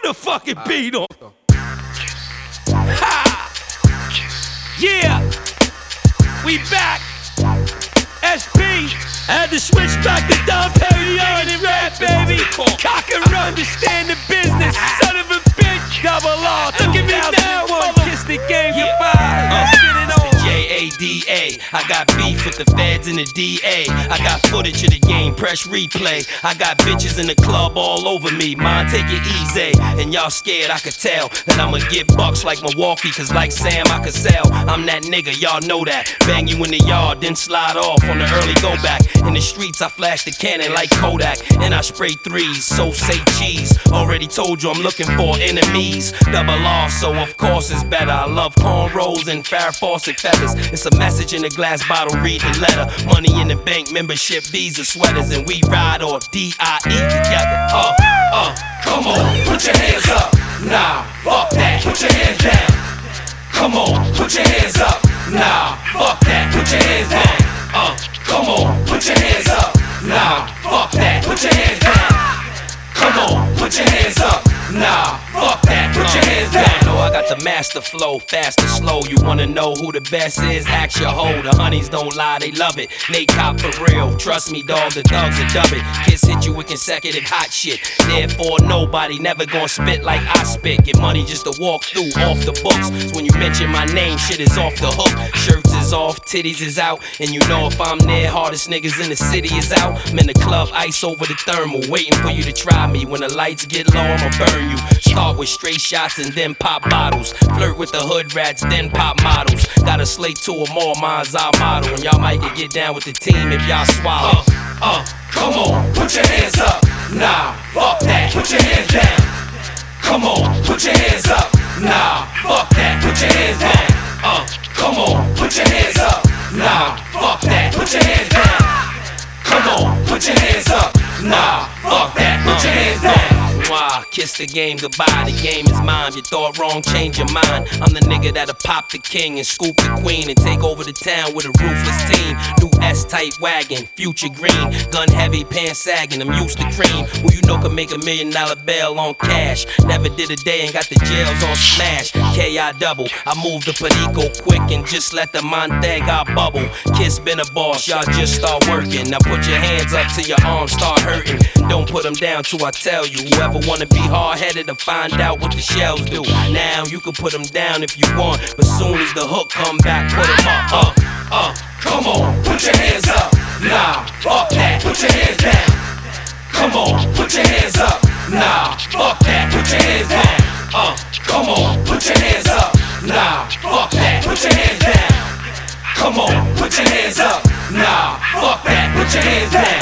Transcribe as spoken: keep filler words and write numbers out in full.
the fucking beat on. Ha! Yeah, we back. S P had to switch back to Dom Perignon and rap, baby. Cock and run to stand the business. Son of a bitch, double R. Look at me now, mother. Kiss the game goodbye. J A D A. I got beef with the feds and the D A. I got footage of the game, press replay. I got bitches in the club all over me. Mine, take it easy. And y'all scared, I could tell that I'ma get bucks like Milwaukee. Cause like Sam, I could sell. I'm that nigga, y'all know that. Bang you in the yard, then slide off on the early go back. In the streets, I flash the cannon like Kodak. And I spray threes, so say cheese. Already told you I'm looking for enemies. Double R, so of course it's better. I love cornrows and Farrah Fawcett feathers. It's a message in a glass bottle, read the letter. Money in the bank, membership, visa, sweaters. And we ride or D I E together. Uh, uh, come on, put your hands up. Nah, fuck that, put your hands down. Come on, put your hands up. Nah, fuck that, put your hands down. Uh, come on, put your hands up. Nah, fuck that, put your hands down. Come on, put your hands up. Nah, fuck that, put your hands down. I know I got the master flow, fast or slow. You wanna know who the best is? Ask your hoe. The honeys don't lie, they love it. Nate Cop for real, trust me dog, the thugs will dub it. Kids hit you with consecutive hot shit. Therefore nobody never gon' spit like I spit. Get money just to walk through, off the books. So when you mention my name, shit is off the hook. Shirts is off, titties is out. And you know if I'm there, hardest niggas in the city is out. I'm in the club, ice over the thermal, waiting for you to try me. When the lights get low, I'ma burn you. Start with straight shots and then pop bottles. Flirt with the hood rats, then pop models. Got a slate to them all, mine's our model. And y'all might get down with the team if y'all swallow. Uh, uh, come on, put your hands up. Nah, fuck that, put your hands down. Come on, put your hands up. Nah, fuck that, put your hands down. Uh, come on, put your hands up. Nah, fuck that, put your hands down. Come on, put your hands up. Nah, fuck that, put your hands down. Why? Kiss the game goodbye, the game is mine. You thought wrong, change your mind. I'm the nigga that'll pop the king and scoop the queen and take over the town with a ruthless team. New S-type wagon, future green, gun heavy, pants sagging, I'm used to cream. Who you know can make a million dollar bail on cash. Never did a day and got the jails on smash. K I double, I move the Perico quick and just let the Montega bubble. Kiss been a boss, y'all just start working. Now put your hands up till your arms start hurting. Don't put them down till I tell you. Whoever wanna be hard-headed to find out what the shells do. Now you can put them down if you want, but soon as the hook come back, put them up. Uh, uh, come on, put your hands up. Nah, fuck that, put your hands down. Come on, put your hands up. Nah, fuck that, put your hands down. Uh, come on, put your hands up. Nah, fuck that, put your hands down. Come on, put your hands up. Nah, fuck that, put your hands down.